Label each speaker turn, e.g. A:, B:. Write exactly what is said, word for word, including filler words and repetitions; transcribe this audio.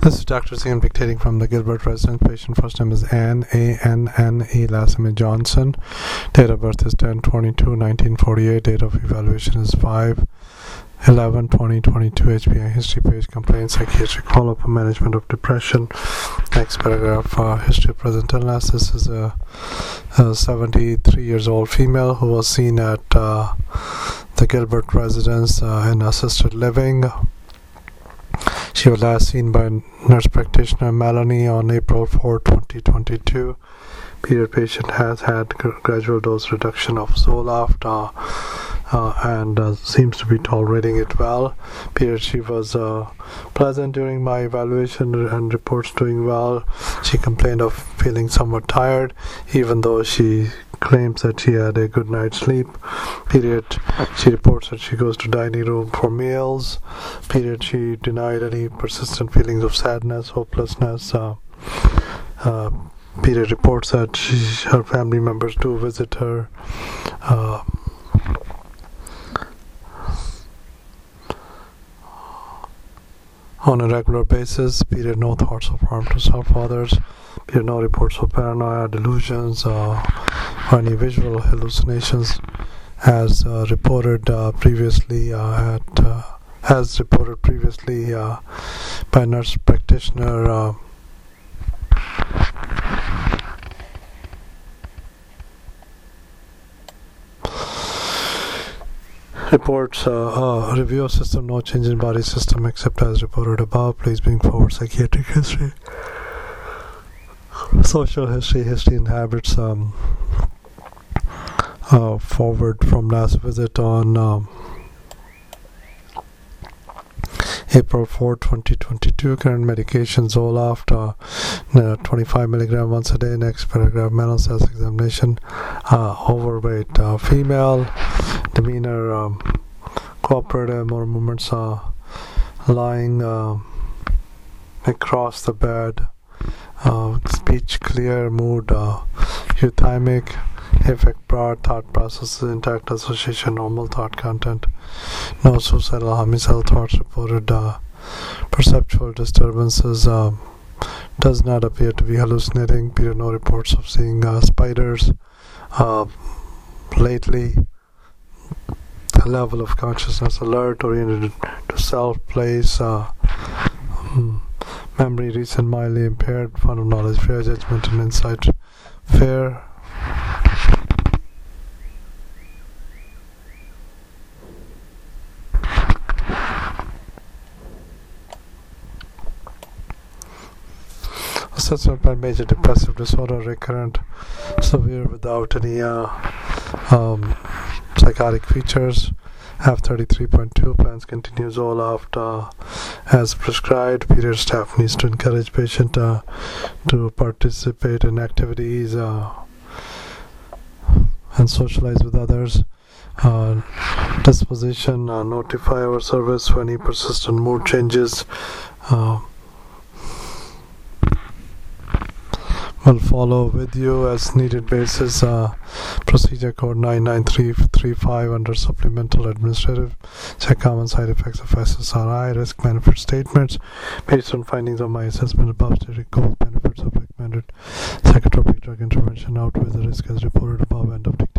A: This is Doctor Zian dictating from the Gilbert residence. Patient first name is Ann, A N N E, last name is Johnson. Date of birth is ten twenty-two nineteen forty-eight. Date of evaluation is five eleven twenty twenty-two. H P I history page, complaints, psychiatric follow-up, management of depression. Next paragraph, uh, history of present illness. This is a, a seventy-three years old female who was seen at uh, the Gilbert residence uh, in assisted living. She was last seen by nurse practitioner Melanie on April fourth twenty twenty-two. Period patient has had gradual dose reduction of Zoloft uh, uh, and uh, seems to be tolerating it well. Period she was uh, pleasant during my evaluation and reports doing well. She complained of feeling somewhat tired, even though she claims that she had a good night's sleep. Period she reports that she goes to dining room for meals. Period she denied any persistent feelings of sadness, hopelessness. Uh, uh, period reports that she, her family members do visit her. Uh, on a regular basis. Period no thoughts of harm to self or others. Period no reports of paranoia, delusions, uh, or any visual hallucinations, as uh, reported uh, previously uh, at uh, as reported previously uh, by nurse practitioner. Uh, Reports uh, uh, review of system, no change in body system except as reported above. Please bring forward psychiatric history, social history, history and habits. Um, uh, forward from last visit on um, April fourth twenty twenty-two. Current medication Zoloft, uh, uh, twenty-five milligram once a day. Next paragraph, mental self examination. Uh, overweight uh, female. Demeanor um, cooperative, more movements uh, lying uh, across the bed, uh, speech clear, mood uh, euthymic, affect broad, thought processes intact, association normal, thought content, no suicidal homicidal thoughts reported, uh, perceptual disturbances, uh, does not appear to be hallucinating. Period no reports of seeing uh, spiders uh, lately. Level of consciousness alert, oriented to self, place, uh, um, memory recent, mildly impaired, fund of knowledge, fair judgment and insight, fair. Assessment by major depressive disorder, recurrent, severe without any uh, um, psychotic features. Have thirty-three point two, plans continue Zoloft uh, as prescribed. Period staff needs to encourage patient uh, to participate in activities uh, and socialize with others. Uh, disposition, uh, notify our service for any persistent mood changes. Uh, will follow with you as needed basis. Uh, procedure code nine nine three three five under supplemental administrative. Check common side effects of S S R I, risk benefit statements. Based on findings of my assessment above stated goals, benefits of recommended psychotropic drug intervention outweigh the risk as reported above. End of